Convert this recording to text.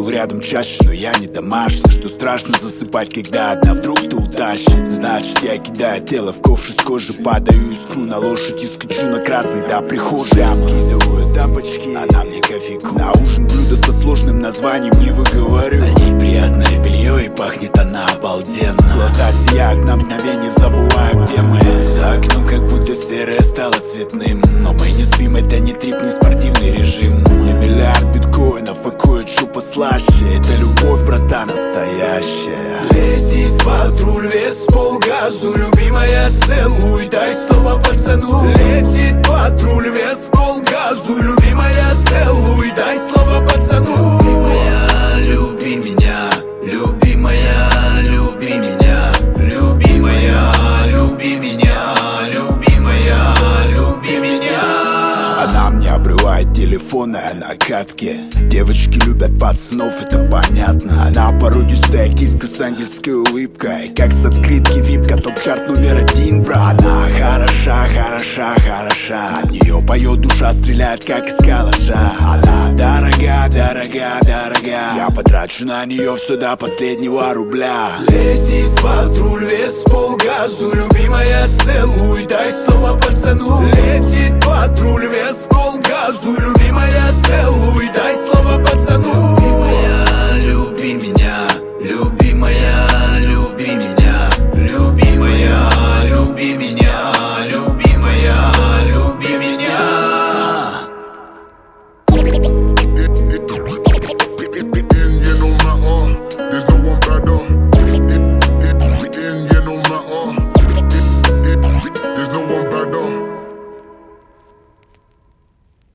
рядом чаще, но я не домашний. Что страшно засыпать, когда одна вдруг ты утащит. Значит, я кидаю тело в ковш из кожи, падаю искру на лошадь и скачу на красный до прихожей. Я скидываю тапочки, она мне кофейку. На ужин блюдо со сложным названием не выговорю. На ней приятное белье и пахнет она обалденно. Глаза сияют, на мгновение забываю, где мы. За окном как будто серое стало цветным. Но мы не спим, это не трип, не спортивный режим. Не миллиард биткоинов, а кое-что послаще. Это любовь, братан, настоящая. Летит патруль, вес полгазу. Любимая, целуй, дай слово пацану. Летит патруль, вес полгазу. Любимая, целуй, дай слово пацану. Любимая, люби меня. Любимая, люби меня. Любимая, люби меня. Любимая, люби меня. Она мне обрывает телефон, а я на катке. Девочки любят пацанов, это понятно. Она породистая киска с ангельской улыбкой, как с открытки випка, топ-чарт №1, брат. Она хороша, хороша, хороша. От нее поет душа, стреляет как из калаша. Она дорога, дорога, дорога. Я потрачу на нее все до последнего рубля. Летит патруль, вес полгазу. Любимая, целуй, дай слово пацану. Летит патруль, вес полгазу. Любимая, целуй, дай слово пацану.